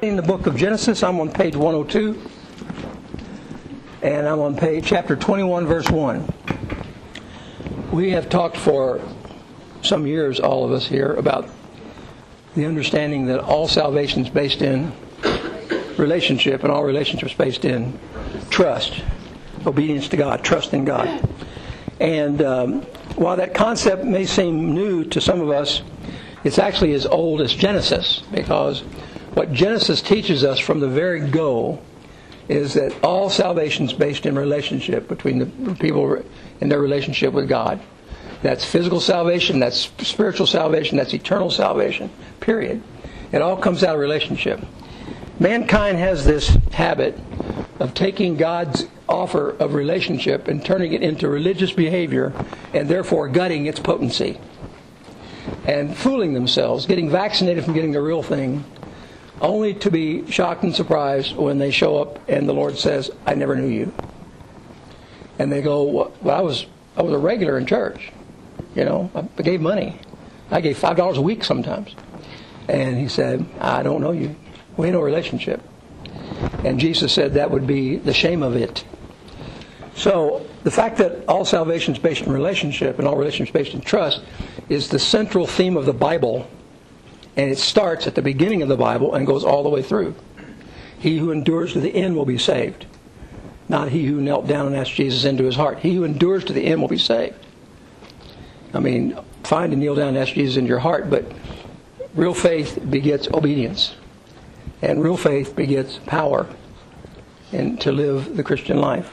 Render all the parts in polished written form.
In the book of Genesis, I'm on page 102, and I'm on chapter 21, verse 1. We have talked for some years, all of us here, about the understanding that all salvation is based in relationship, and all relationships based in trust, obedience to God, trust in God. And while that concept may seem new to some of us, it's actually as old as Genesis, because what Genesis teaches us from the very go is that all salvation is based in relationship between the people in their relationship with God. That's physical salvation, that's spiritual salvation, that's eternal salvation, period. It all comes out of relationship. Mankind has this habit of taking God's offer of relationship and turning it into religious behavior, and therefore gutting its potency, and fooling themselves, getting vaccinated from getting the real thing, only to be shocked and surprised when they show up and the Lord says, "I never knew you." And they go, "Well, I was a regular in church. You know, I gave money. I gave $5 a week sometimes." And He said, "I don't know you. We had no relationship." And Jesus said that would be the shame of it. So the fact that all salvation is based in relationship and all relationships based in trust is the central theme of the Bible. And it starts at the beginning of the Bible and goes all the way through. He who endures to the end will be saved. Not he who knelt down and asked Jesus into his heart. He who endures to the end will be saved. I mean, fine to kneel down and ask Jesus into your heart, but real faith begets obedience. And real faith begets power and to live the Christian life.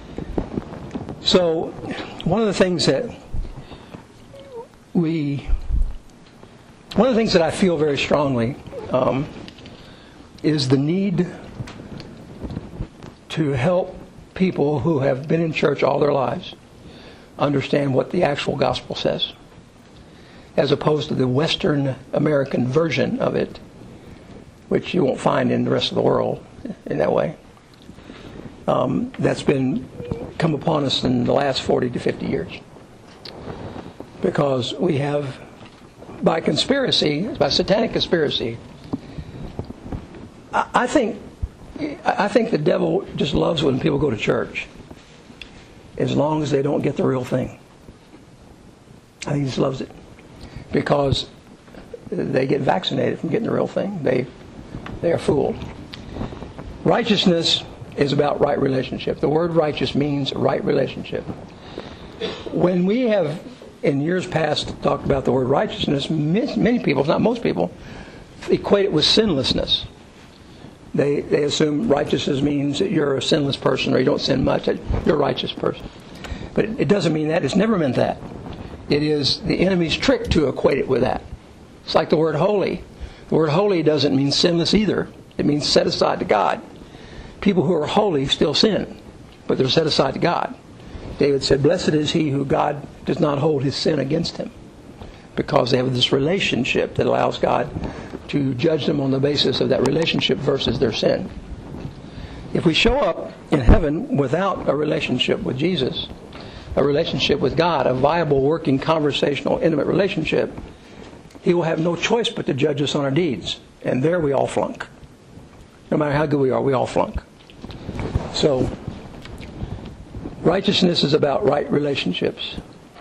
So, one of the things that I feel very strongly is the need to help people who have been in church all their lives understand what the actual gospel says, as opposed to the Western American version of it, which you won't find in the rest of the world in that way. That's been come upon us in the last 40 to 50 years. Because we have, by conspiracy, by satanic conspiracy, I think the devil just loves when people go to church, as long as they don't get the real thing. I think he just loves it, because they get vaccinated from getting the real thing. They are fooled. Righteousness is about right relationship. The word righteous means right relationship. When we have, in years past, talked about the word righteousness, many people, not most people, equate it with sinlessness. They assume righteousness means that you're a sinless person, or you don't sin much, that you're a righteous person. But it doesn't mean that. It's never meant that. It is the enemy's trick to equate it with that. It's like the word holy. The word holy doesn't mean sinless either. It means set aside to God. People who are holy still sin, but they're set aside to God. David said, "Blessed is he who God does not hold his sin against him," because they have this relationship that allows God to judge them on the basis of that relationship versus their sin. If we show up in heaven without a relationship with Jesus, a relationship with God, a viable, working, conversational, intimate relationship, He will have no choice but to judge us on our deeds. And there we all flunk. No matter how good we are, we all flunk. So, righteousness is about right relationships.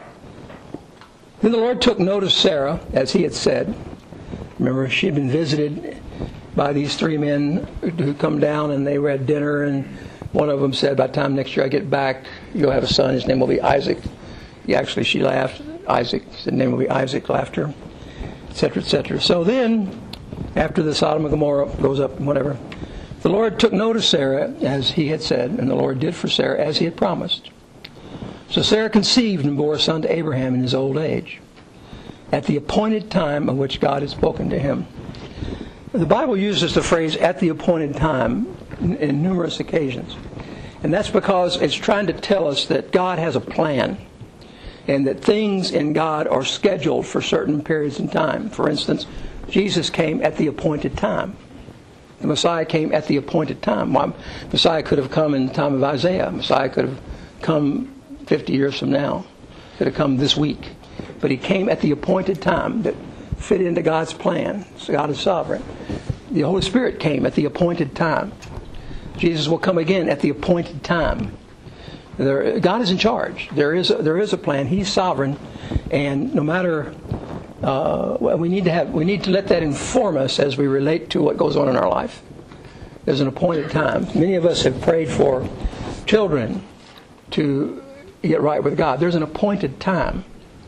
Then the Lord took note of Sarah, as He had said. Remember, she had been visited by these three men who come down, and they had dinner, and one of them said, "By the time next year I get back, you'll have a son. His name will be Isaac." Actually, she laughed. Isaac, his name will be Isaac, laughed her, etc., etc. So then, after the Sodom and Gomorrah goes up, whatever, the Lord took note of Sarah, as He had said, and the Lord did for Sarah as He had promised. So Sarah conceived and bore a son to Abraham in his old age, at the appointed time of which God had spoken to him. The Bible uses the phrase "at the appointed time" in numerous occasions. And that's because it's trying to tell us that God has a plan, and that things in God are scheduled for certain periods in time. For instance, Jesus came at the appointed time. The Messiah came at the appointed time. Messiah could have come in the time of Isaiah. Messiah could have come 50 years from now. Could have come this week. But He came at the appointed time that fit into God's plan. So God is sovereign. The Holy Spirit came at the appointed time. Jesus will come again at the appointed time. God is in charge. There is a plan. He's sovereign, and no matter we need to let that inform us as we relate to what goes on in our life. There's an appointed time. Many of us have prayed for children to get right with God. There's an appointed time.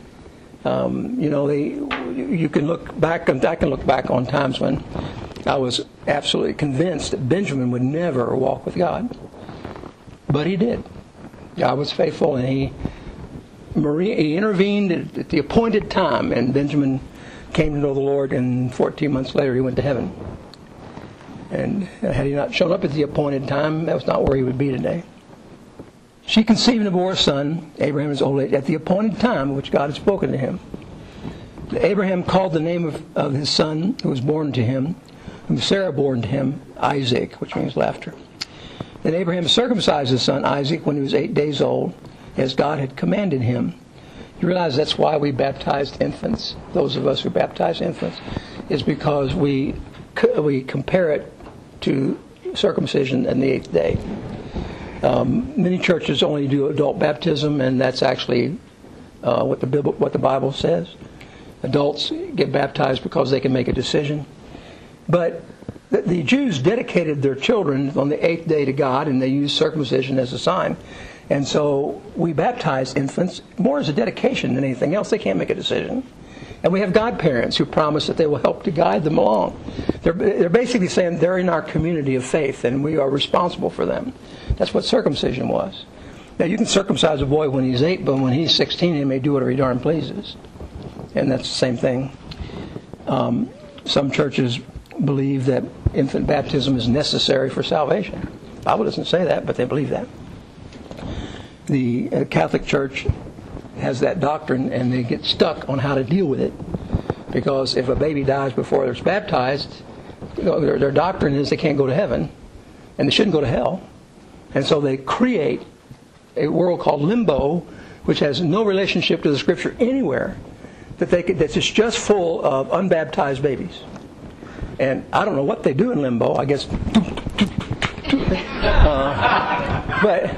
You can look back, and I can look back on times when I was absolutely convinced that Benjamin would never walk with God. But he did. God was faithful, and he intervened at the appointed time, and Benjamin came to know the Lord, and 14 months later he went to heaven. And had he not shown up at the appointed time, that was not where he would be today. She conceived and bore a son, Abraham is old age, at the appointed time which God had spoken to him. Abraham called the name of his son who was born to him, whom Sarah bore to him, Isaac, which means laughter. Then Abraham circumcised his son Isaac when he was 8 days old, as God had commanded him. You realize that's why we baptized infants. Those of us who baptize infants is because we compare it to circumcision in the 8th day. Many churches only do adult baptism, and that's actually what the Bible says. Adults get baptized because they can make a decision. But the Jews dedicated their children on the 8th day to God, and they used circumcision as a sign. And so we baptize infants more as a dedication than anything else. They can't make a decision. And we have godparents who promise that they will help to guide them along. They're basically saying they're in our community of faith, and we are responsible for them. That's what circumcision was. Now, you can circumcise a boy when he's 8, but when he's 16, he may do whatever he darn pleases. And that's the same thing. Some churches believe that infant baptism is necessary for salvation. The Bible doesn't say that, but they believe that. The Catholic Church has that doctrine, and they get stuck on how to deal with it. Because if a baby dies before it's baptized, their doctrine is they can't go to heaven, and they shouldn't go to hell. And so they create a world called limbo, which has no relationship to the Scripture anywhere, that's just full of unbaptized babies. And I don't know what they do in limbo. I guess, but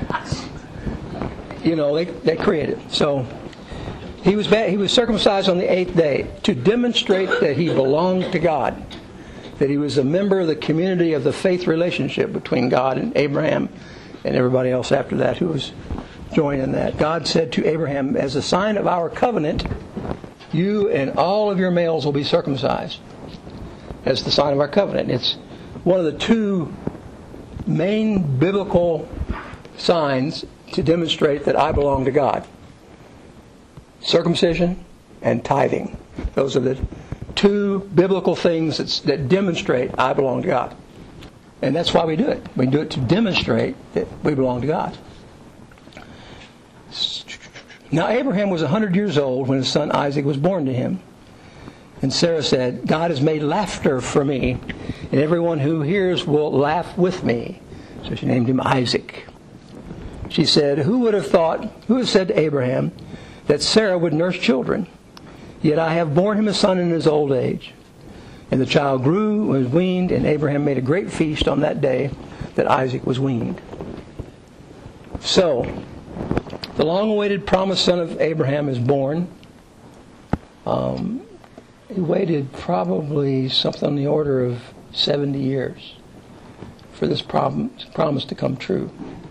they create it. So he was circumcised on the 8th day to demonstrate that he belonged to God, that he was a member of the community of the faith relationship between God and Abraham and everybody else after that who was joined in that. God said to Abraham, as a sign of our covenant, you and all of your males will be circumcised. As the sign of our covenant. It's one of the two main biblical signs to demonstrate that I belong to God. Circumcision and tithing. Those are the two biblical things that demonstrate I belong to God. And that's why we do it. We do it to demonstrate that we belong to God. Now Abraham was 100 years old when his son Isaac was born to him. And Sarah said, God has made laughter for me, and everyone who hears will laugh with me. So she named him Isaac. She said, who has said to Abraham that Sarah would nurse children? Yet I have borne him a son in his old age. And the child grew, was weaned, and Abraham made a great feast on that day that Isaac was weaned. So, the long-awaited promised son of Abraham is born. He waited probably something on the order of 70 years for this promise to come true.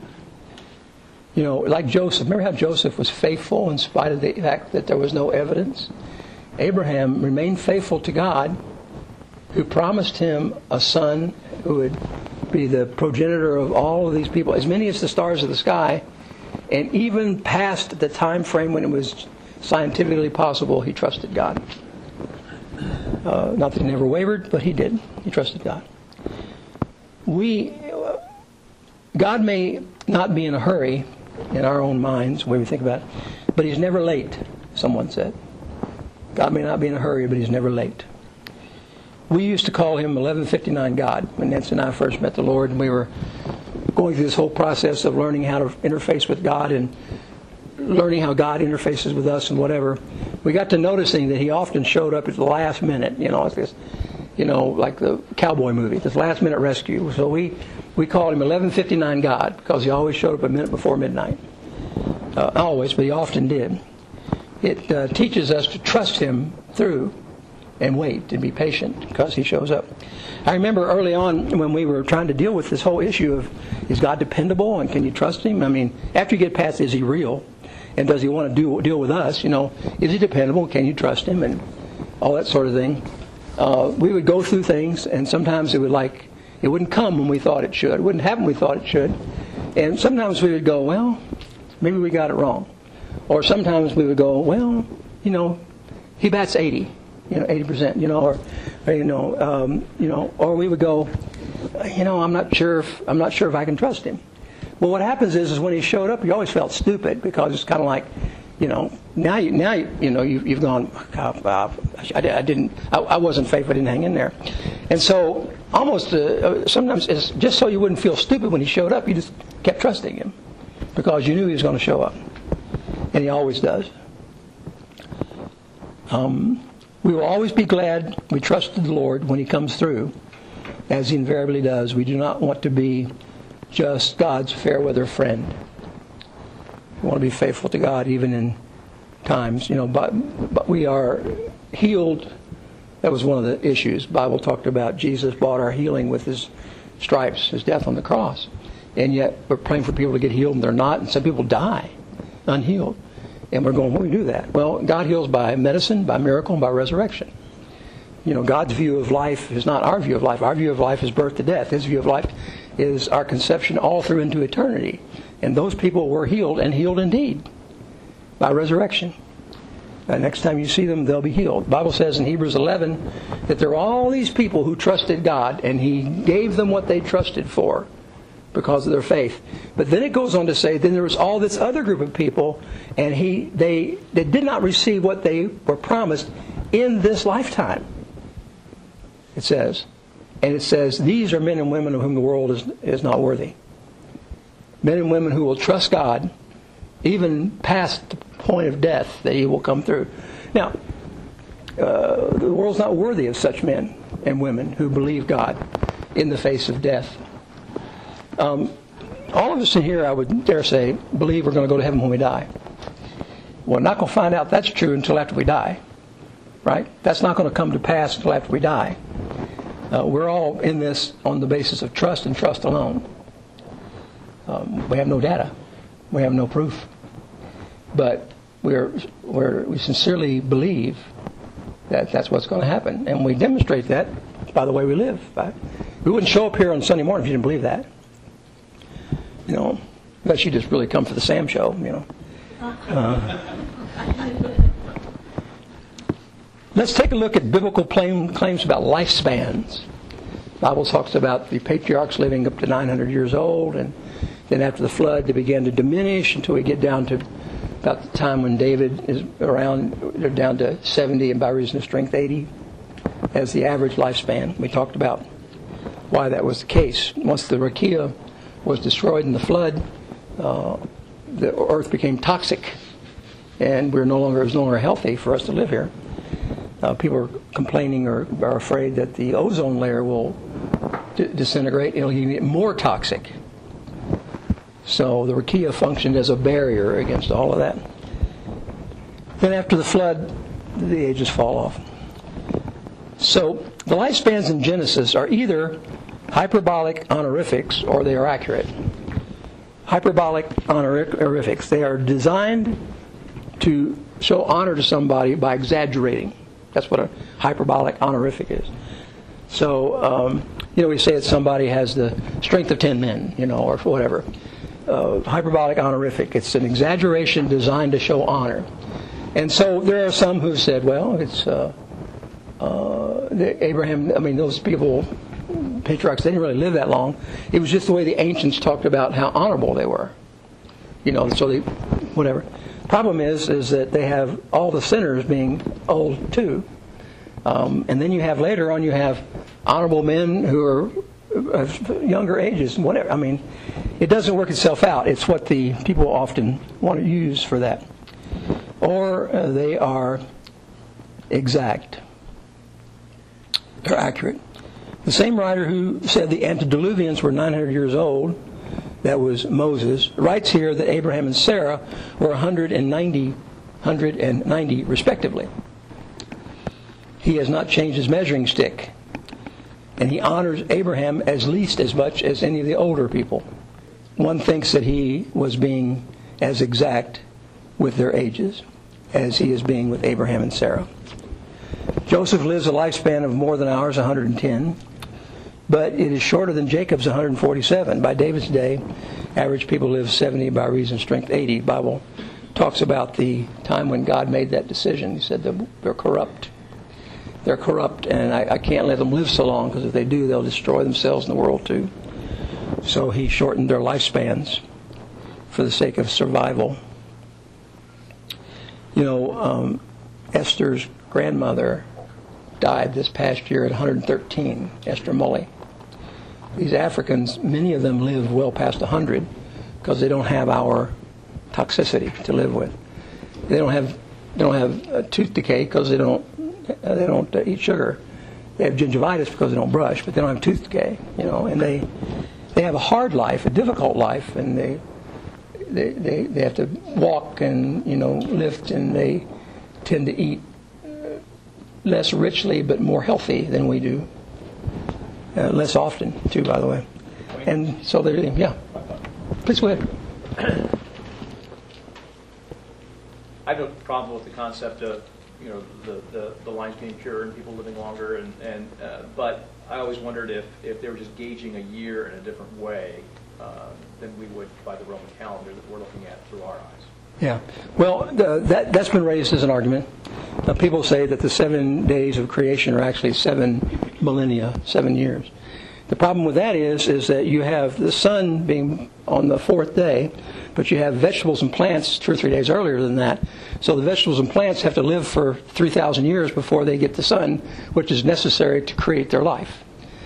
Like Joseph. Remember how Joseph was faithful in spite of the fact that there was no evidence? Abraham remained faithful to God, who promised him a son who would be the progenitor of all of these people, as many as the stars of the sky, and even past the time frame when it was scientifically possible, he trusted God. Not that he never wavered, but he did. He trusted God. God may not be in a hurry in our own minds, the way we think about it, but he's never late, someone said. God may not be in a hurry, but he's never late. We used to call him 1159 God when Nancy and I first met the Lord, and we were going through this whole process of learning how to interface with God and learning how God interfaces with us and whatever. We got to noticing that he often showed up at the last minute. like the cowboy movie, this last minute rescue. So we called him 11:59 God because he always showed up a minute before midnight. Always, but he often did. It teaches us to trust him through and wait and be patient because he shows up. I remember early on when we were trying to deal with this whole issue of, is God dependable and can you trust him? I mean, after you get past, is he real? And does he want to deal with us? Is he dependable? Can you trust him? And all that sort of thing. We would go through things, and sometimes it wouldn't come when we thought it should. It wouldn't happen when we thought it should. And sometimes we would go, well, maybe we got it wrong. Or sometimes we would go, well, he bats 80%, 80%, or we would go, I'm not sure if I can trust him. Well, what happens is when he showed up, you always felt stupid because it's kind of like, now you've gone, I wasn't faithful, I didn't hang in there. And so almost sometimes it's just so you wouldn't feel stupid when he showed up, you just kept trusting him because you knew he was going to show up. And he always does. We will always be glad we trusted the Lord when he comes through, as he invariably does. We do not want to be just God's fair weather friend. We want to be faithful to God even in times, but we are healed. That was one of the issues. The Bible talked about Jesus bought our healing with his stripes, his death on the cross. And yet we're praying for people to get healed and they're not. And some people die unhealed. And we're going, when do we do that? Well, God heals by medicine, by miracle, and by resurrection. God's view of life is not our view of life. Our view of life is birth to death. His view of life is our conception all through into eternity. And those people were healed, and healed indeed, by resurrection. Next time you see them, they'll be healed. The Bible says in Hebrews 11 that there were all these people who trusted God, and he gave them what they trusted for because of their faith. But then it goes on to say, then there was all this other group of people, and they did not receive what they were promised in this lifetime. It says. And it says, these are men and women of whom the world is not worthy. Men and women who will trust God even past the point of death that he will come through. Now, the world's not worthy of such men and women who believe God in the face of death. All of us in here, I would dare say, believe we're going to go to heaven when we die. We're not going to find out that's true until after we die. Right? That's not going to come to pass until after we die. We're all in this on the basis of trust and trust alone. We have no data. We have no proof. But we sincerely believe that that's what's going to happen. And we demonstrate that by the way we live. We wouldn't show up here on Sunday morning if you didn't believe that. Unless you just really come for the Sam show, Let's take a look at biblical claims about lifespans. The Bible talks about the patriarchs living up to 900 years old, and then after the flood they began to diminish until we get down to about the time when David is around. They're down to 70, and by reason of strength 80 as the average lifespan. We talked about why that was the case. Once the Rakia was destroyed in the flood, the earth became toxic, and it was no longer healthy for us to live here. People are complaining or are afraid that the ozone layer will disintegrate. It'll get more toxic. So the Rakia functioned as a barrier against all of that. Then after the flood, the ages fall off. So the lifespans in Genesis are either hyperbolic honorifics or they are accurate. Hyperbolic honorifics. They are designed to show honor to somebody by exaggerating. That's what a hyperbolic honorific is. So, we say that somebody has the strength of 10 men, or whatever. Hyperbolic honorific. It's an exaggeration designed to show honor. And so there are some who said, well, it's Abraham, those people, patriarchs, they didn't really live that long. It was just the way the ancients talked about how honorable they were. So they, whatever. Problem is that they have all the sinners being old too. And then you have later on, you have honorable men who are of younger ages and whatever. It doesn't work itself out. It's what the people often want to use for that. Or they are exact. They're accurate. The same writer who said the antediluvians were 900 years old, that was Moses, writes here that Abraham and Sarah were 190 respectively. He has not changed his measuring stick. And he honors Abraham at least as much as any of the older people. One thinks that he was being as exact with their ages as he is being with Abraham and Sarah. Joseph lives a lifespan of more than ours, 110. But it is shorter than Jacob's 147. By David's day, average people live 70, by reason strength 80. The Bible talks about the time when God made that decision. He said they're corrupt. They're corrupt, and I can't let them live so long, because if they do, they'll destroy themselves and the world too. So he shortened their lifespans for the sake of survival. You know, Esther's grandmother died this past year at 113, Esther Mully. These Africans, many of them live well past 100 because they don't have our toxicity to live with. They don't have tooth decay because they don't eat sugar. They have gingivitis because they don't brush, but they don't have tooth decay. You know, and they have a hard life, a difficult life, and they have to walk and lift, and they tend to eat less richly but more healthy than we do. Less often, too, by the way. And so they're, yeah. Please go ahead. I have no problem with the concept of, the lines being pure and people living longer, but I always wondered if they were just gauging a year in a different way than we would by the Roman calendar that we're looking at through our eyes. Yeah. Well, that's been raised as an argument. People say that the 7 days of creation are actually 7 millennia, 7 years. The problem with that is that you have the sun being on the 4th day, but you have vegetables and plants 2 or 3 days earlier than that. So the vegetables and plants have to live for 3,000 years before they get the sun, which is necessary to create their life.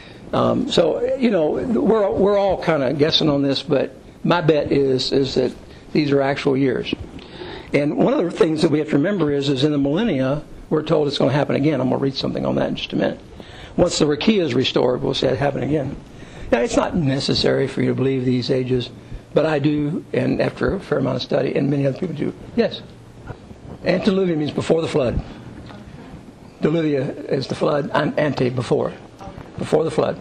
We're all kind of guessing on this, but my bet is that these are actual years. And one of the things that we have to remember is in the millennia, we're told it's going to happen again. I'm going to read something on that in just a minute. Once the Rakia is restored, we'll see it happen again. Now, it's not necessary for you to believe these ages, but I do, and after a fair amount of study, and many other people do. Yes? Antediluvian means before the flood. Diluvia is the flood. Ante, before. Before the flood.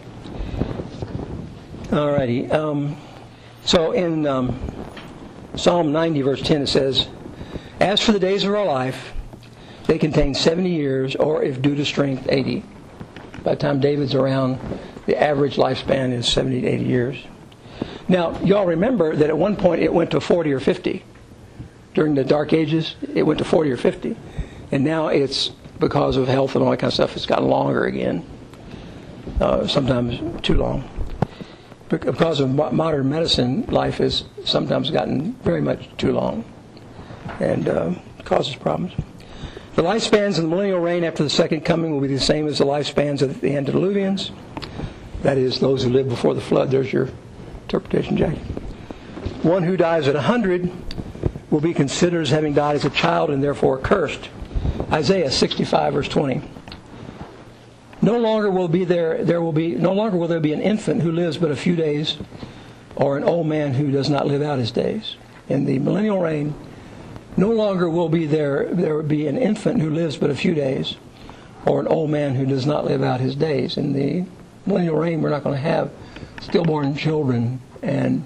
Alrighty. So in Psalm 90, verse 10, it says, "As for the days of our life, they contain 70 years, or if due to strength, 80. By the time David's around, the average lifespan is 70 to 80 years. Now, y'all remember that at one point it went to 40 or 50. During the Dark Ages, it went to 40 or 50. And now it's, because of health and all that kind of stuff, it's gotten longer again. Sometimes too long. Because of modern medicine, life has sometimes gotten very much too long and causes problems. The lifespans of the millennial reign after the second coming will be the same as the lifespans of the antediluvians. That is, those who lived before the flood. There's your interpretation, Jackie. One who dies at 100 will be considered as having died as a child and therefore cursed. Isaiah 65, verse 20. No longer will there be an infant who lives but a few days, or an old man who does not live out his days. In the millennial reign, no longer will there be an infant who lives but a few days, or an old man who does not live out his days. In the millennial reign, we're not going to have stillborn children and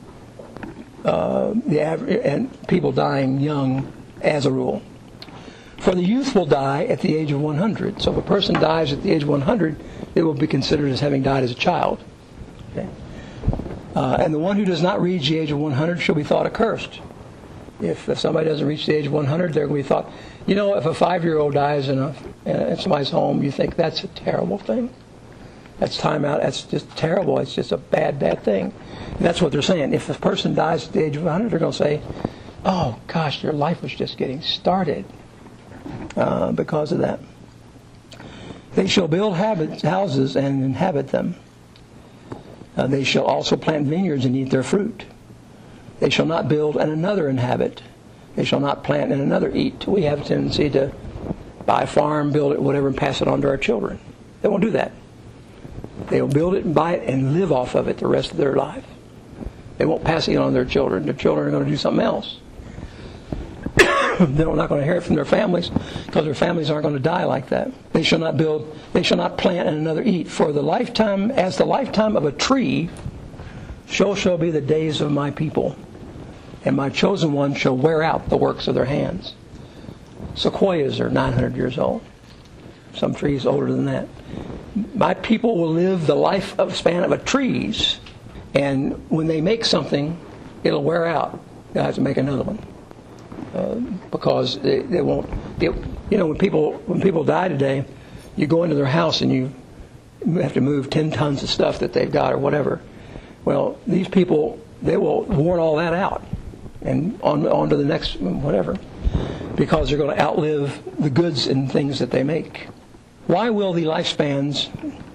people dying young as a rule. For the youth will die at the age of 100. So if a person dies at the age of 100, it will be considered as having died as a child. Okay? And the one who does not reach the age of 100 shall be thought accursed. If somebody doesn't reach the age of 100, they're going to be thought, if a 5-year-old dies in somebody's home, you think that's a terrible thing. That's time out. That's just terrible. It's just a bad, bad thing. And that's what they're saying. If a person dies at the age of 100, they're going to say, oh, gosh, your life was just getting started because of that. They shall build houses and inhabit them. They shall also plant vineyards and eat their fruit. They shall not build and another inhabit. They shall not plant and another eat. We have a tendency to buy a farm, build it, whatever, and pass it on to our children. They won't do that. They'll build it and buy it and live off of it the rest of their life. They won't pass it on to their children. Their children are going to do something else. They're not going to inherit from their families because their families aren't going to die like that. They shall not build, they shall not plant and another eat. For the lifetime, as the lifetime of a tree, so shall be the days of my people. And my chosen ones shall wear out the works of their hands. Sequoias are 900 years old. Some trees older than that. My people will live the life of span of a trees. And when they make something, it'll wear out. They'll have to make another one. Because they won't. When people die today, you go into their house and you have to move 10 tons of stuff that they've got or whatever. Well, these people, they will worn all that out and on to the next whatever, because they're going to outlive the goods and things that they make. Why will the lifespans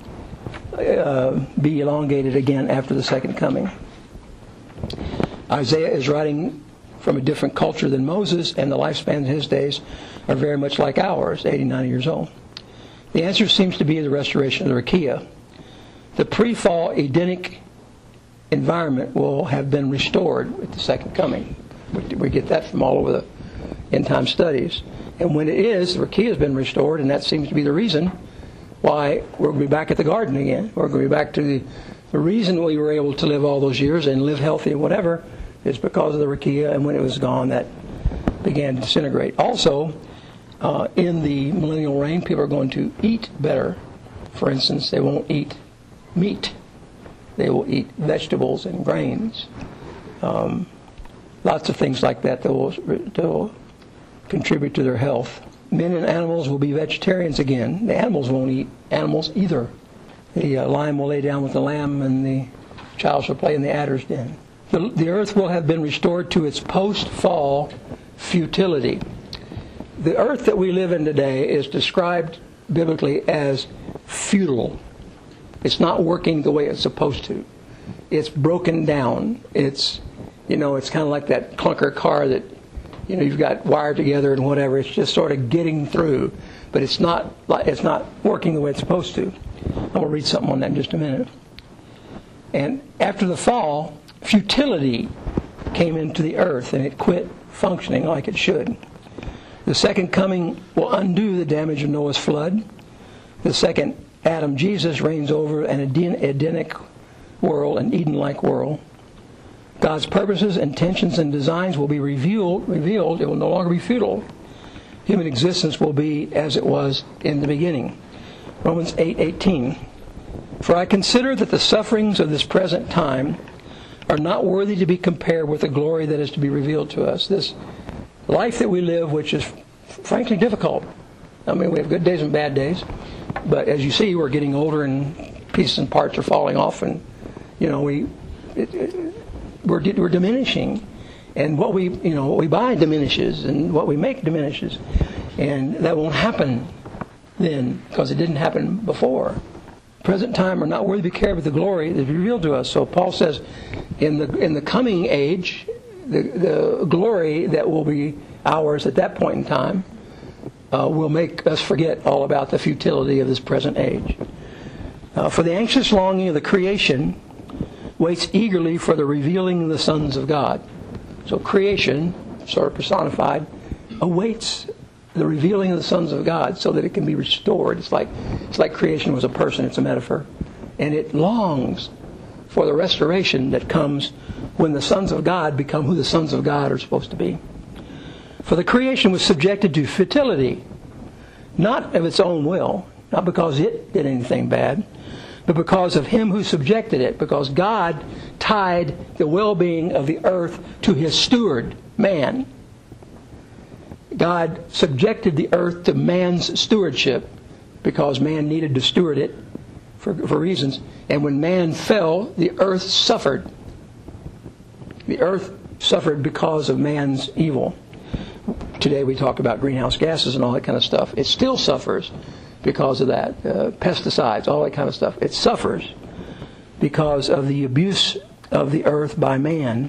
be elongated again after the second coming? Isaiah is writing from a different culture than Moses, and the lifespan in his days are very much like ours, 80, 90 years old. The answer seems to be the restoration of the Rakia. The pre-fall Edenic environment will have been restored at the second coming. We get that from all over the end-time studies. And when it is, the Rakia has been restored, and that seems to be the reason why we're going to be back at the garden again. We're going to be back to the reason we were able to live all those years and live healthy and whatever is because of the Rakia, and when it was gone, that began to disintegrate. Also, in the millennial reign, people are going to eat better. For instance, they won't eat meat. They will eat vegetables and grains. Lots of things like that will contribute to their health. Men and animals will be vegetarians again. The animals won't eat animals either. The lion will lay down with the lamb, and the child shall play in the adder's den. The earth will have been restored to its post-fall futility. The earth that we live in today is described biblically as futile. It's not working the way it's supposed to. It's broken down. It's kind of like that clunker car that, you've got wired together and whatever. It's just sort of getting through, but it's not working the way it's supposed to. I'm going to read something on that in just a minute. And after the fall, futility came into the earth, and it quit functioning like it should. The second coming will undo the damage of Noah's flood. The second Adam, Jesus, reigns over an Edenic world, an Eden-like world. God's purposes, intentions, and designs will be revealed. It will no longer be futile. Human existence will be as it was in the beginning. Romans 8:18. For I consider that the sufferings of this present time are not worthy to be compared with the glory that is to be revealed to us. This life that we live, which is frankly difficult. I mean, we have good days and bad days, but as you see, we're getting older and pieces and parts are falling off, and we're diminishing, and what we buy diminishes, and what we make diminishes, and that won't happen then because it didn't happen before. Present time are not worthy to be carried with the glory that is revealed to us. So Paul says, in the coming age, the glory that will be ours at that point in time will make us forget all about the futility of this present age. For the anxious longing of the creation waits eagerly for the revealing of the sons of God. So creation, sort of personified, awaits the revealing of the sons of God so that it can be restored. It's like creation was a person. It's a metaphor. And it longs for the restoration that comes when the sons of God become who the sons of God are supposed to be. For the creation was subjected to futility, not of its own will, not because it did anything bad, but because of him who subjected it, because God tied the well-being of the earth to his steward, man. God subjected the earth to man's stewardship because man needed to steward it for reasons. And when man fell, the earth suffered. The earth suffered because of man's evil. Today we talk about greenhouse gases and all that kind of stuff. It still suffers because of that. Pesticides, all that kind of stuff. It suffers because of the abuse of the earth by man,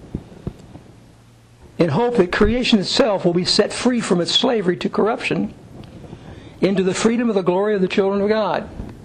in hope that creation itself will be set free from its slavery to corruption into the freedom of the glory of the children of God.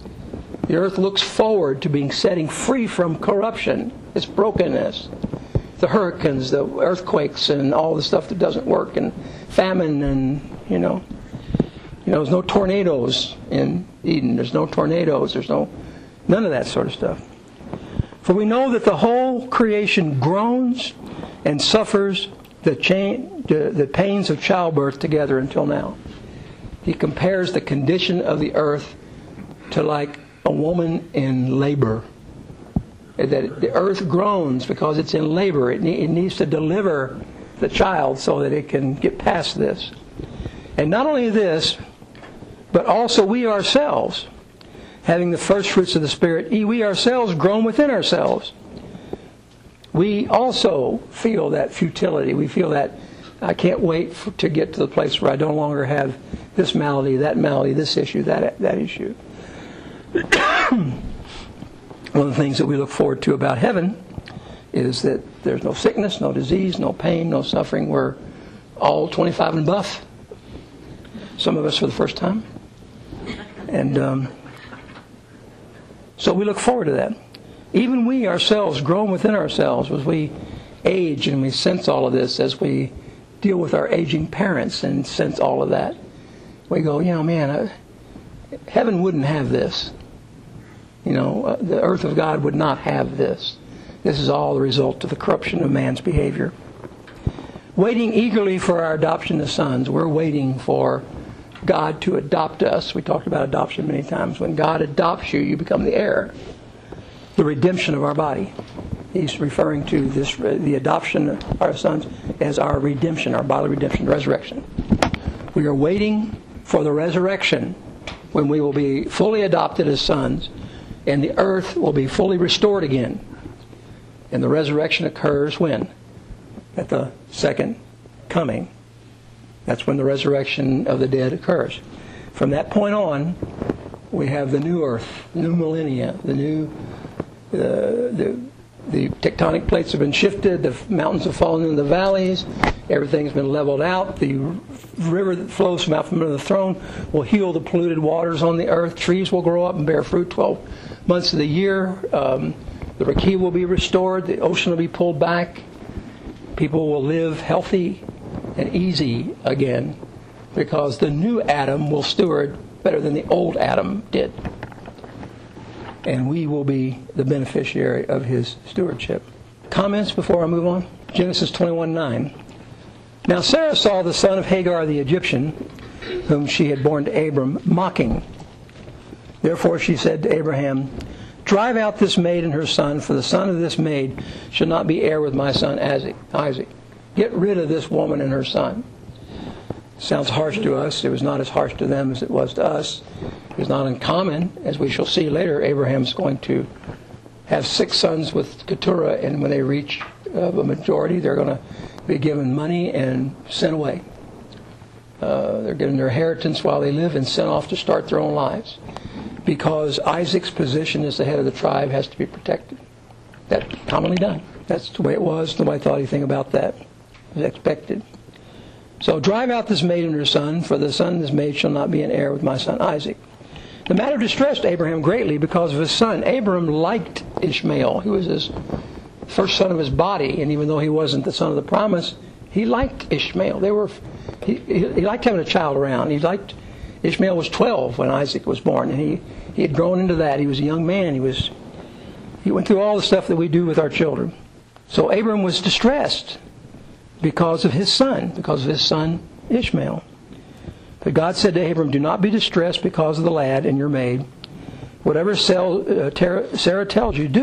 The earth looks forward to being setting free from corruption, its brokenness, the hurricanes, the earthquakes, and all the stuff that doesn't work, and famine, and there's no tornadoes in Eden. There's no tornadoes. There's none of that sort of stuff. For we know that the whole creation groans and suffers the pains of childbirth together until now. He compares the condition of the earth to like a woman in labor. That the earth groans because it's in labor. It needs to deliver the child so that it can get past this. And not only this, but also we ourselves, having the first fruits of the Spirit, we ourselves groan within ourselves. We also feel that futility. We feel that I can't wait to get to the place where I no longer have this malady, this issue, that issue. One of the things that we look forward to about heaven is that there's no sickness, no disease, no pain, no suffering. We're all 25 and buff. Some of us for the first time. And so we look forward to that. Even we ourselves groan within ourselves as we age and we sense all of this, as we deal with our aging parents and sense all of that. We go, heaven wouldn't have this. The earth of God would not have this. This is all the result of the corruption of man's behavior. Waiting eagerly for our adoption as sons. We're waiting for God to adopt us. We talked about adoption many times. When God adopts you, you become the heir. The redemption of our body. He's referring to the adoption of our sons as our redemption, our bodily redemption, resurrection. We are waiting for the resurrection when we will be fully adopted as sons and the earth will be fully restored again. And the resurrection occurs when? At the second coming. That's when the resurrection of the dead occurs. From that point on, we have the new earth, new millennia, the tectonic plates have been shifted, the mountains have fallen into the valleys, everything's been leveled out, the river that flows from out from under the throne will heal the polluted waters on the earth, trees will grow up and bear fruit 12 months of the year, the Raquel will be restored, the ocean will be pulled back, people will live healthy and easy again because the new Adam will steward better than the old Adam did. And we will be the beneficiary of his stewardship. Comments before I move on? Genesis 21:9. Now Sarah saw the son of Hagar the Egyptian, whom she had borne to Abram, mocking. Therefore she said to Abraham, drive out this maid and her son, for the son of this maid shall not be heir with my son Isaac. Get rid of this woman and her son. Sounds harsh to us. It was not as harsh to them as it was to us. It was not uncommon. As we shall see later, Abraham's going to have 6 sons with Keturah, and when they reach a majority, they're going to be given money and sent away. They're given their inheritance while they live and sent off to start their own lives. Because Isaac's position as the head of the tribe has to be protected. That's commonly done. That's the way it was. Nobody thought anything about that. It was expected. So drive out this maid and her son, for the son of this maid shall not be an heir with my son Isaac. The matter distressed Abraham greatly because of his son. Abram liked Ishmael. He was his first son of his body, and even though he wasn't the son of the promise, he liked Ishmael. He liked having a child around. Ishmael was 12 when Isaac was born, and he had grown into that. He was a young man. He went through all the stuff that we do with our children. So Abram was distressed because of his son Ishmael. But God said to Abram, do not be distressed because of the lad and your maid. Whatever Sarah tells you,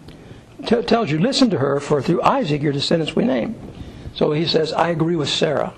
listen to her, for through Isaac your descendants we name. So he says, I agree with Sarah.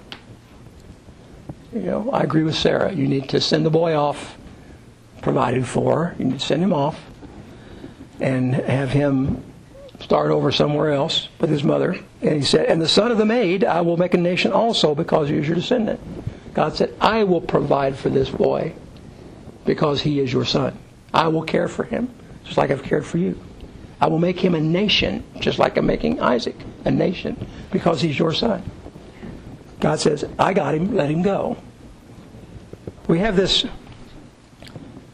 I agree with Sarah. You need to send the boy off, provided for. You need to send him off and have him start over somewhere else with his mother. And he said, and the son of the maid I will make a nation also because he is your descendant. God said, I will provide for this boy because he is your son. I will care for him just like I've cared for you. I will make him a nation just like I'm making Isaac a nation because he's your son. God says, I got him, let him go. We have this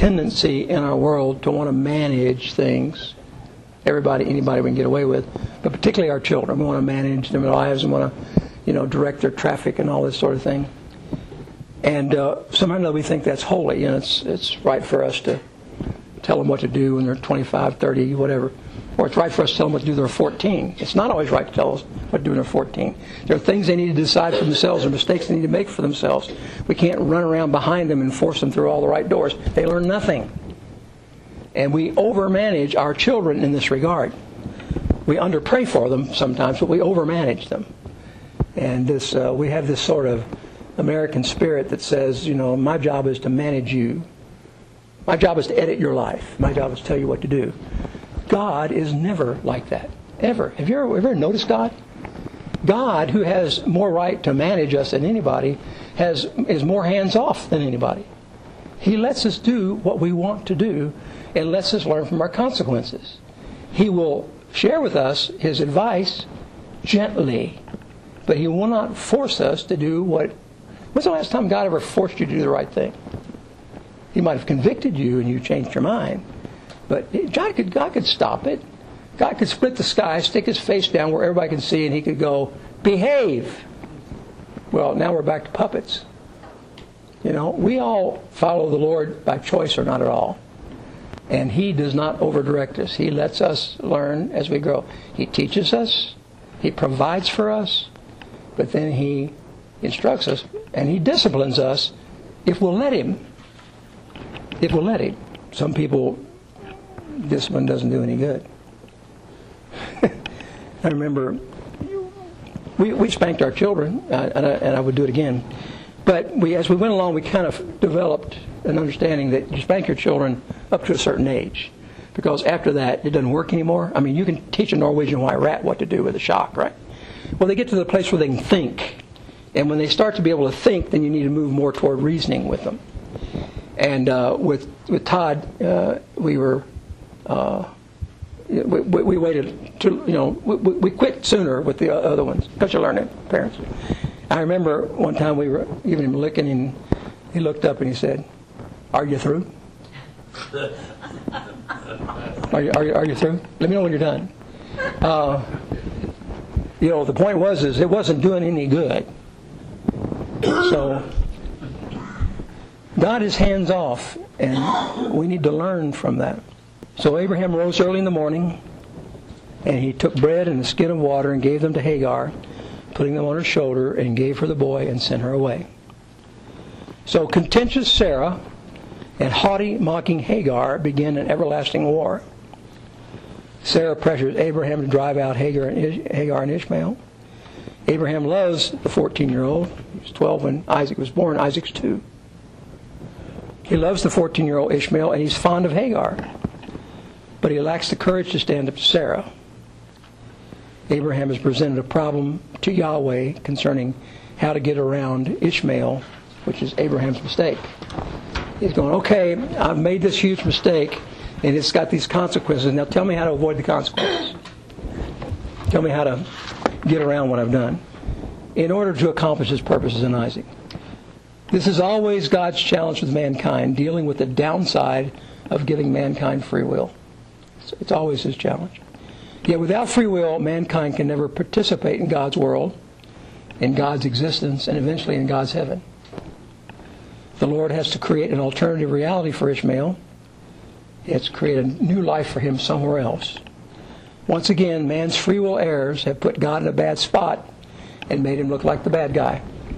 tendency in our world to want to manage things. Anybody we can get away with, but particularly our children. We want to manage their lives and want to, direct their traffic and all this sort of thing. And sometimes we think that's holy, and it's right for us to tell them what to do when they're 25, 30, whatever. Or it's right for us to tell them what to do when they're 14. It's not always right to tell us what to do when they're 14. There are things they need to decide for themselves, or mistakes they need to make for themselves. We can't run around behind them and force them through all the right doors. They learn nothing. And we overmanage our children in this regard. We underpray for them sometimes, but we overmanage them. And we have this sort of American spirit that says, my job is to manage you. My job is to edit your life. My job is to tell you what to do. God is never like that, ever. Have you ever noticed God? God, who has more right to manage us than anybody, is more hands-off than anybody. He lets us do what we want to do and lets us learn from our consequences. He will share with us His advice gently, but He will not force us to do what... When's the last time God ever forced you to do the right thing? He might have convicted you and you changed your mind, but God could stop it. God could split the sky, stick His face down where everybody can see, and He could go, behave. Well, now we're back to puppets. We all follow the Lord by choice or not at all. And He does not overdirect us. He lets us learn as we grow. He teaches us. He provides for us. But then He instructs us. And He disciplines us if we'll let Him. If we'll let Him. Some people, discipline doesn't do any good. I remember we spanked our children, and I would do it again. But as we went along, we kind of developed an understanding that you spank your children up to a certain age. Because after that, it doesn't work anymore. I mean, you can teach a Norwegian white rat what to do with a shock, right? Well, they get to the place where they can think. And when they start to be able to think, then you need to move more toward reasoning with them. And with Todd, we waited to, we quit sooner with the other ones because you're learning, parents. I remember one time we were giving him a licking, and he looked up and he said, "Are you through? Are you through? Let me know when you're done." The point was it wasn't doing any good. So God is hands off, and we need to learn from that. So Abraham rose early in the morning, and he took bread and a skin of water and gave them to Hagar, putting them on her shoulder, and gave her the boy and sent her away. So contentious Sarah and haughty, mocking Hagar begin an everlasting war. Sarah pressures Abraham to drive out Hagar and Ishmael. Abraham loves the 14-year-old. He was 12 when Isaac was born. Isaac's 2. He loves the 14-year-old Ishmael, and he's fond of Hagar. But he lacks the courage to stand up to Sarah. Abraham has presented a problem to Yahweh concerning how to get around Ishmael, which is Abraham's mistake. He's going, okay, I've made this huge mistake, and it's got these consequences. Now tell me how to avoid the consequences. Tell me how to get around what I've done in order to accomplish His purposes in Isaac. This is always God's challenge with mankind, dealing with the downside of giving mankind free will. It's always His challenge. Yet without free will, mankind can never participate in God's world, in God's existence, and eventually in God's heaven. The Lord has to create an alternative reality for Ishmael. He has to create a new life for him somewhere else. Once again, man's free will errors have put God in a bad spot and made Him look like the bad guy.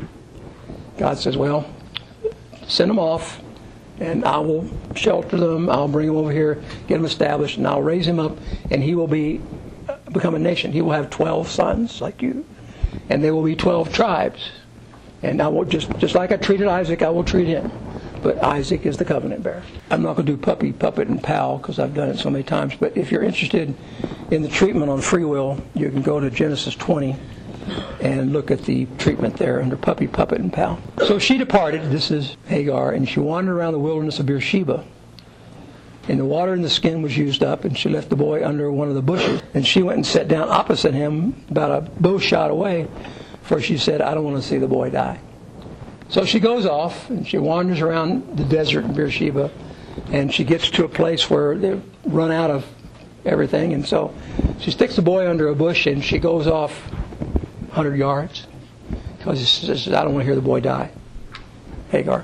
God says, well, send them off, and I will shelter them. I'll bring them over here, get them established, and I'll raise him up, and he will become a nation. He will have 12 sons like you, and there will be 12 tribes. And I will just like I treated Isaac, I will treat him. But Isaac is the covenant bearer. I'm not going to do puppy, puppet, and pal because I've done it so many times. But if you're interested in the treatment on free will, you can go to Genesis 20 and look at the treatment there under puppy, puppet, and pal. So she departed, this is Hagar, and she wandered around the wilderness of Beersheba. And the water in the skin was used up, and she left the boy under one of the bushes. And she went and sat down opposite him, about a bow shot away, for she said, I don't want to see the boy die. So she goes off, and she wanders around the desert in Beersheba, And she gets to a place where they run out of everything, and so she sticks the boy under a bush and she goes off 100 yards because she says, I don't want to hear the boy die. Hagar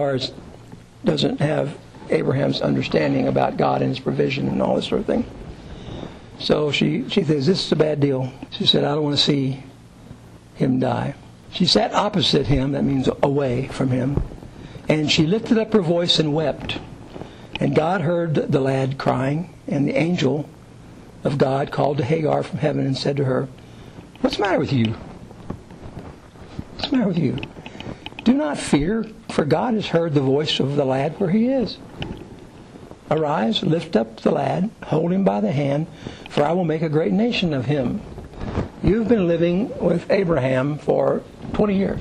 doesn't have Abraham's understanding about God and his provision and all this sort of thing. So she says, this is a bad deal. She said, I don't want to see him die. She sat opposite him, that means away from him, and she lifted up her voice and wept. And God heard the lad crying, and the angel of God called to Hagar from heaven and said to her, what's the matter with you? What's the matter with you? Do not fear, for God has heard the voice of the lad where he is. Arise, lift up the lad, hold him by the hand, for I will make a great nation of him. You've been living with Abraham for 20 years.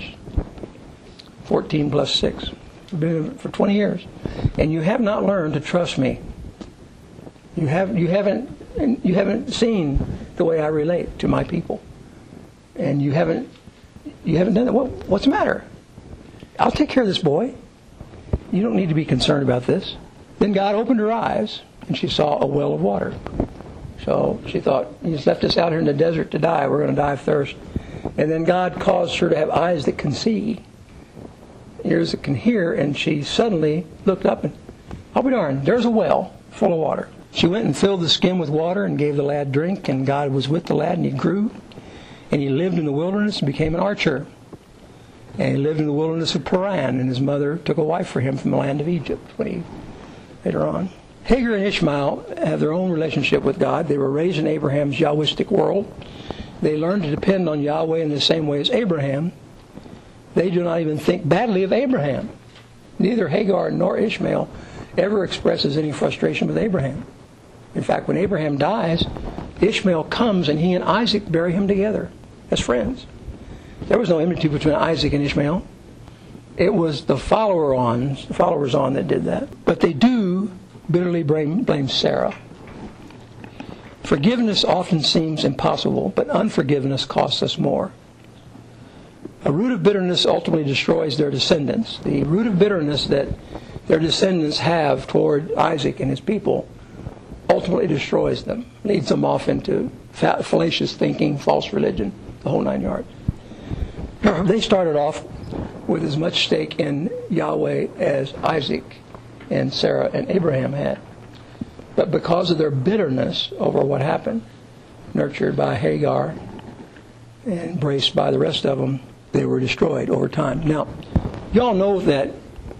14 plus 6. You've been for 20 years. And you have not learned to trust me. You haven't seen the way I relate to my people. And you haven't done that. What's the matter? I'll take care of this boy. You don't need to be concerned about this. Then God opened her eyes, and she saw a well of water. So she thought, he's left us out here in the desert to die. We're going to die of thirst. And then God caused her to have eyes that can see, ears that can hear, and she suddenly looked up and, I'll be darned, there's a well full of water. She went and filled the skin with water and gave the lad drink, and God was with the lad, and he grew, and he lived in the wilderness and became an archer. And he lived in the wilderness of Paran, and his mother took a wife for him from the land of Egypt later on. Hagar and Ishmael have their own relationship with God. They were raised in Abraham's Yahwistic world. They learned to depend on Yahweh in the same way as Abraham. They do not even think badly of Abraham. Neither Hagar nor Ishmael ever expresses any frustration with Abraham. In fact, when Abraham dies, Ishmael comes and he and Isaac bury him together as friends. There was no enmity between Isaac and Ishmael. It was the followers on that did that. But they do bitterly blame Sarah. Forgiveness often seems impossible, but unforgiveness costs us more. A root of bitterness ultimately destroys their descendants. The root of bitterness that their descendants have toward Isaac and his people ultimately destroys them, leads them off into fallacious thinking, false religion, the whole 9 yards. They started off with as much stake in Yahweh as Isaac and Sarah and Abraham had. But because of their bitterness over what happened, nurtured by Hagar and embraced by the rest of them, they were destroyed over time. Now, y'all know that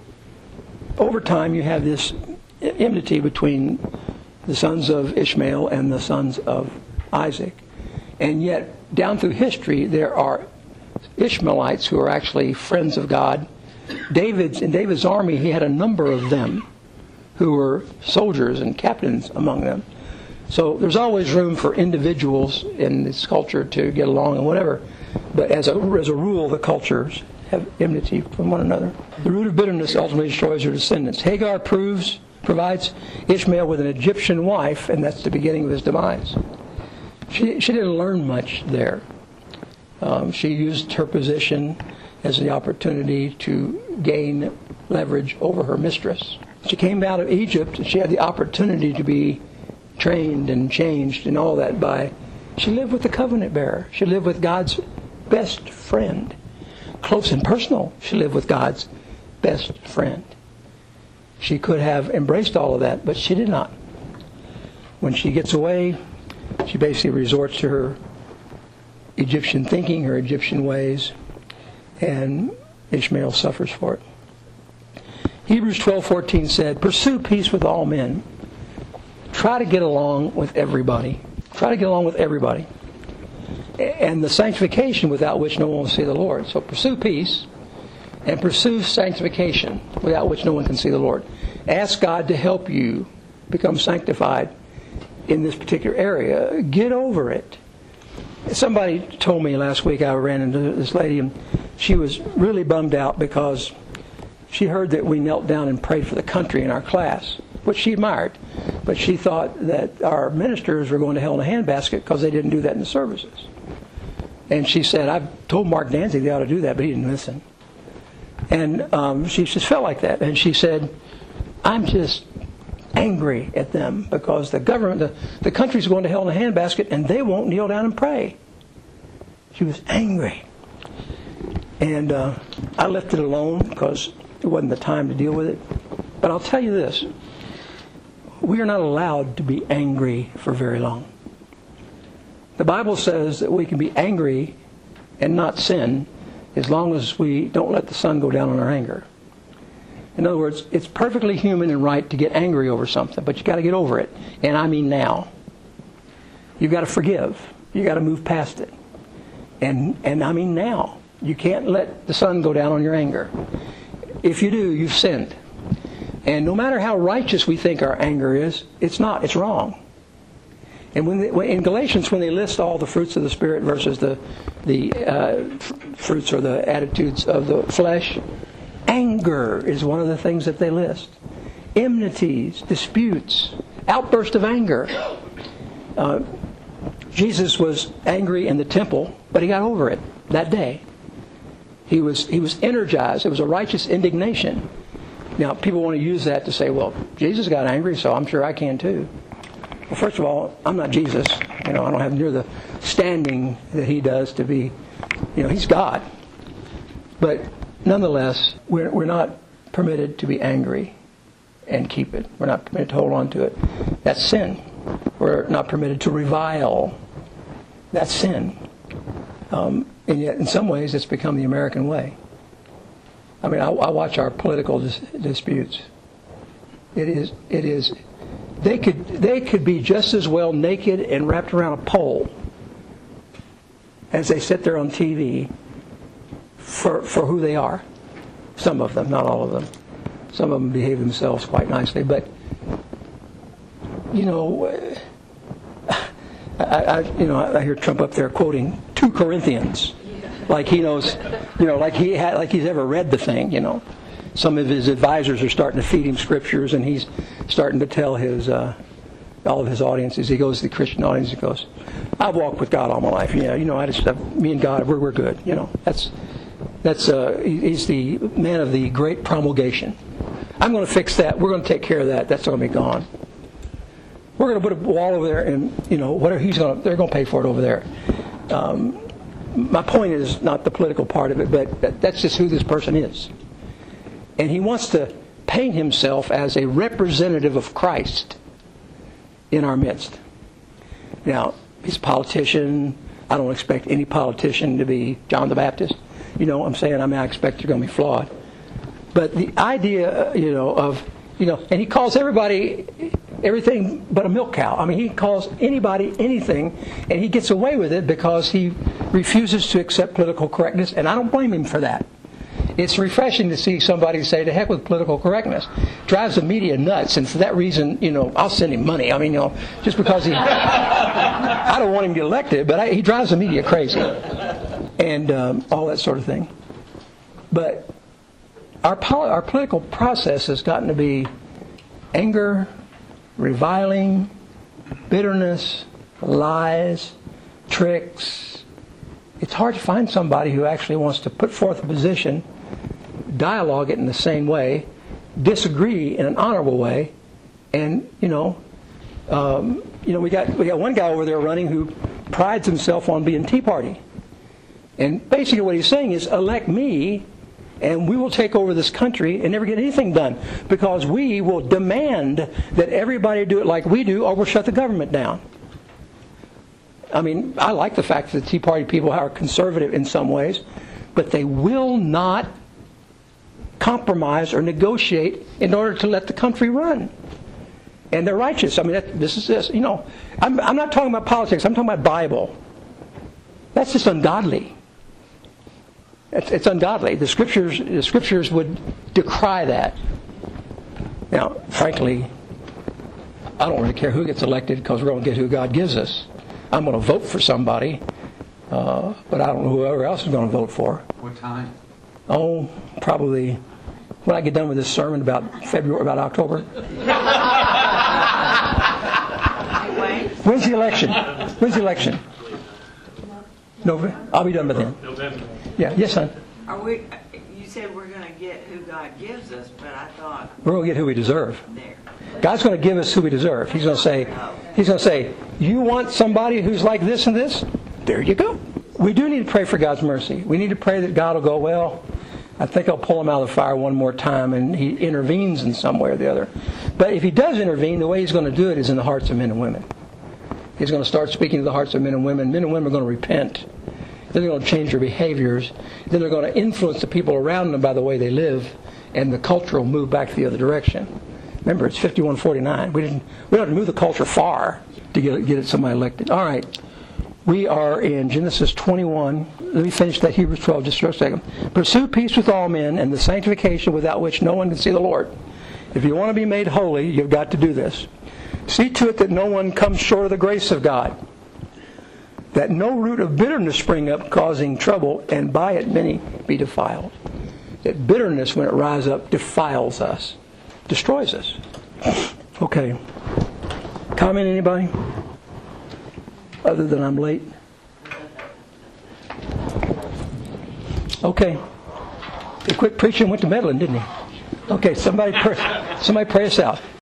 over time you have this enmity between the sons of Ishmael and the sons of Isaac. And yet, down through history, there are Ishmaelites who are actually friends of God. In David's army, he had a number of them who were soldiers and captains among them. So there's always room for individuals in this culture to get along and whatever. But as a rule, the cultures have enmity from one another. The root of bitterness ultimately destroys their descendants. Hagar provides Ishmael with an Egyptian wife, and that's the beginning of his demise. She didn't learn much there. She used her position as the opportunity to gain leverage over her mistress. She came out of Egypt, and she had the opportunity to be trained and changed and all that she lived with the covenant bearer. She lived with God's best friend. Close and personal, she lived with God's best friend. She could have embraced all of that, but she did not. When she gets away, she basically resorts to her Egyptian thinking, her Egyptian ways, and Ishmael suffers for it. Hebrews 12:14 said, "Pursue peace with all men." Try to get along with everybody. Try to get along with everybody. And the sanctification without which no one will see the Lord. So pursue peace and pursue sanctification without which no one can see the Lord. Ask God to help you become sanctified in this particular area. Get over it. Somebody told me last week, I ran into this lady, and she was really bummed out because she heard that we knelt down and prayed for the country in our class, which she admired. But she thought that our ministers were going to hell in a handbasket because they didn't do that in the services. And she said, I've told Mark Danzig they ought to do that, but he didn't listen. And she just felt like that. And she said, I'm just angry at them because the government, the country's going to hell in a handbasket, and they won't kneel down and pray. She was angry. And I left it alone because it wasn't the time to deal with it. But I'll tell you this. We are not allowed to be angry for very long. The Bible says that we can be angry and not sin as long as we don't let the sun go down on our anger. In other words, it's perfectly human and right to get angry over something, but you've got to get over it. And I mean now. You've got to forgive. You've got to move past it. And I mean now. You can't let the sun go down on your anger. If you do, you've sinned. And no matter how righteous we think our anger is, it's not. It's wrong. And in Galatians, when they list all the fruits of the Spirit versus the fruits or the attitudes of the flesh, anger is one of the things that they list. Enmities, disputes, outburst of anger. Jesus was angry in the temple, but he got over it that day. He was energized. It was a righteous indignation. Now, people want to use that to say, well, Jesus got angry, so I'm sure I can too. Well, first of all, I'm not Jesus. I don't have near the standing that he does to be, he's God. But nonetheless, we're not permitted to be angry and keep it. We're not permitted to hold on to it. That's sin. We're not permitted to revile. That's sin. And yet, in some ways, it's become the American way. I mean, I watch our political disputes. It is. They could be just as well naked and wrapped around a pole as they sit there on TV for who they are. Some of them, not all of them. Some of them behave themselves quite nicely, but I hear Trump up there quoting 2 Corinthians, like he knows, like he's ever read the thing. Some of his advisors are starting to feed him scriptures, and he's starting to tell his all of his audiences. He goes to the Christian audience. He goes, "I've walked with God all my life. Me and God, we're good. He's the man of the great promulgation. I'm going to fix that. We're going to take care of that. That's going to be gone. We're going to put a wall over there, and whatever they're going to pay for it over there." My point is not the political part of it, but that's just who this person is. And he wants to paint himself as a representative of Christ in our midst. Now, he's a politician. I don't expect any politician to be John the Baptist. I'm saying? I expect they're going to be flawed. But the idea, and he calls everybody everything but a milk cow. He calls anybody anything, and he gets away with it because he refuses to accept political correctness, and I don't blame him for that. It's refreshing to see somebody say, to heck with political correctness. Drives the media nuts, and for that reason, I'll send him money. Just because he... I don't want him to get elected, but he drives the media crazy. And all that sort of thing. But our political process has gotten to be anger, reviling, bitterness, lies, tricks. It's hard to find somebody who actually wants to put forth a position, dialogue it in the same way, disagree in an honorable way, and we got one guy over there running who prides himself on being Tea Party, and basically what he's saying is, elect me, and we will take over this country and never get anything done because we will demand that everybody do it like we do, or we'll shut the government down. I like the fact that the Tea Party people are conservative in some ways, but they will not compromise or negotiate in order to let the country run. And they're righteous. This is this. I'm not talking about politics. I'm talking about Bible. That's just ungodly. It's ungodly. The scriptures would decry that. Now, frankly, I don't really care who gets elected because we're going to get who God gives us. I'm going to vote for somebody, but I don't know whoever else is going to vote for. What time? Oh, probably when I get done with this sermon about October. When's the election? November. I'll be done by then. November. Yeah. Yes, son. You said we're going to get who God gives us, but I thought We're going to get who we deserve. there. God's going to give us who we deserve. He's going to say, you want somebody who's like this and this? There you go. We do need to pray for God's mercy. We need to pray that God will go, well, I think I'll pull him out of the fire one more time, and he intervenes in some way or the other. But if he does intervene, the way he's going to do it is in the hearts of men and women. He's going to start speaking to the hearts of men and women. Men and women are going to repent. Then they're going to change their behaviors. Then they're going to influence the people around them by the way they live, and the culture will move back the other direction. Remember, it's 51-49. We don't have to move the culture far to get somebody elected. All right. We are in Genesis 21. Let me finish that Hebrews 12 just for a second. Pursue peace with all men and the sanctification without which no one can see the Lord. If you want to be made holy, you've got to do this. See to it that no one comes short of the grace of God, that no root of bitterness spring up causing trouble, and by it many be defiled. That bitterness, when it rises up, defiles us, destroys us. Okay. Comment, anybody? Other than I'm late? Okay. He quit preaching and went to meddling, didn't he? Okay, somebody pray us out.